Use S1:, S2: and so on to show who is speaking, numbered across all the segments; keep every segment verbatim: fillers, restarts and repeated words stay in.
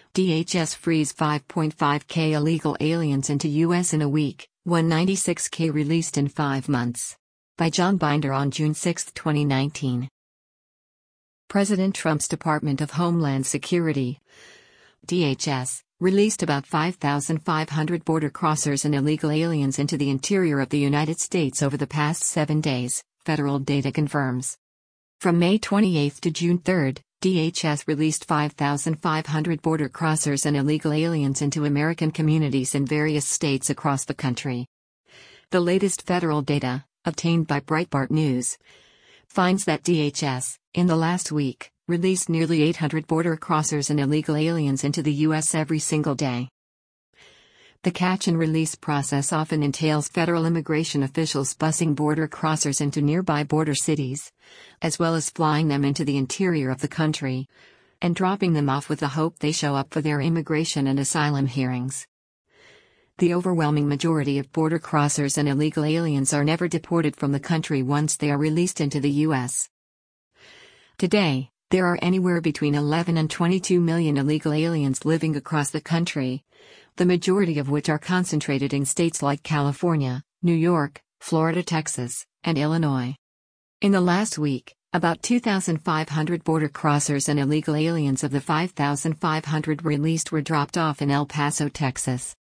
S1: D H S frees five point five K illegal aliens into U S in a week, one hundred ninety-six K released in five months. By John Binder on June sixth, twenty nineteen. President Trump's Department of Homeland Security, D H S, released about five thousand five hundred border crossers and illegal aliens into the interior of the United States over the past seven days, federal data confirms. From May twenty-eighth to June third, D H S released five thousand five hundred border crossers and illegal aliens into American communities in various states across the country. The latest federal data, obtained by Breitbart News, finds that D H S, in the last week, released nearly eight hundred border crossers and illegal aliens into the U S every single day. The catch and release process often entails federal immigration officials busing border crossers into nearby border cities, as well as flying them into the interior of the country, and dropping them off with the hope they show up for their immigration and asylum hearings. The overwhelming majority of border crossers and illegal aliens are never deported from the country once they are released into the U S. Today, there are anywhere between eleven and twenty-two million illegal aliens living across the country, the majority of which are concentrated in states like California, New York, Florida, Texas, and Illinois. In the last week, about two thousand five hundred border crossers and illegal aliens of the five thousand five hundred released were dropped off in El Paso, Texas.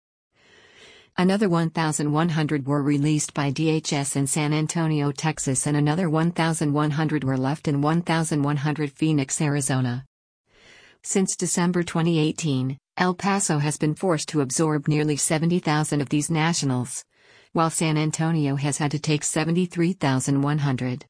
S1: Another one thousand one hundred were released by D H S in San Antonio, Texas, and another one thousand one hundred were left in one thousand one hundred Phoenix, Arizona. Since December twenty eighteen, El Paso has been forced to absorb nearly seventy thousand of these nationals, while San Antonio has had to take seventy-three thousand one hundred.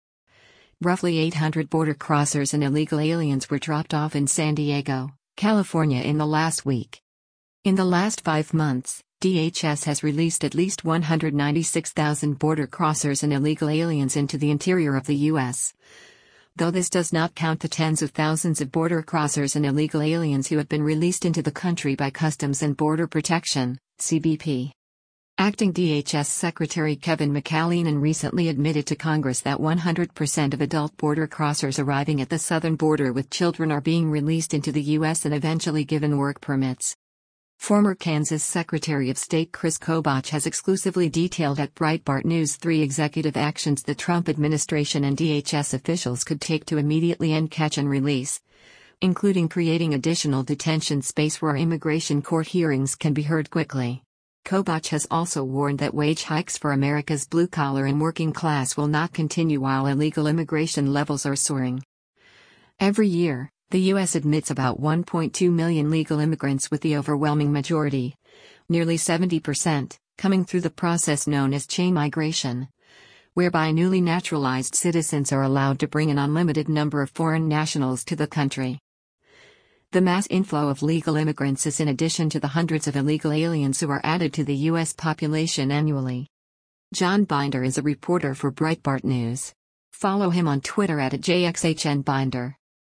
S1: Roughly eight hundred border crossers and illegal aliens were dropped off in San Diego, California in the last week. In the last five months, D H S has released at least one hundred ninety-six thousand border crossers and illegal aliens into the interior of the U S, though this does not count the tens of thousands of border crossers and illegal aliens who have been released into the country by Customs and Border Protection, C B P. Acting D H S Secretary Kevin McAleenan recently admitted to Congress that one hundred percent of adult border crossers arriving at the southern border with children are being released into the U S and eventually given work permits. Former Kansas Secretary of State Chris Kobach has exclusively detailed at Breitbart News three executive actions the Trump administration and D H S officials could take to immediately end catch and release, including creating additional detention space where immigration court hearings can be heard quickly. Kobach has also warned that wage hikes for America's blue-collar and working class will not continue while illegal immigration levels are soaring. Every year, the U S admits about one point two million legal immigrants, with the overwhelming majority, nearly seventy percent, coming through the process known as chain migration, whereby newly naturalized citizens are allowed to bring an unlimited number of foreign nationals to the country. The mass inflow of legal immigrants is in addition to the hundreds of illegal aliens who are added to the U S population annually. John Binder is a reporter for Breitbart News. Follow him on Twitter at J X H N Binder.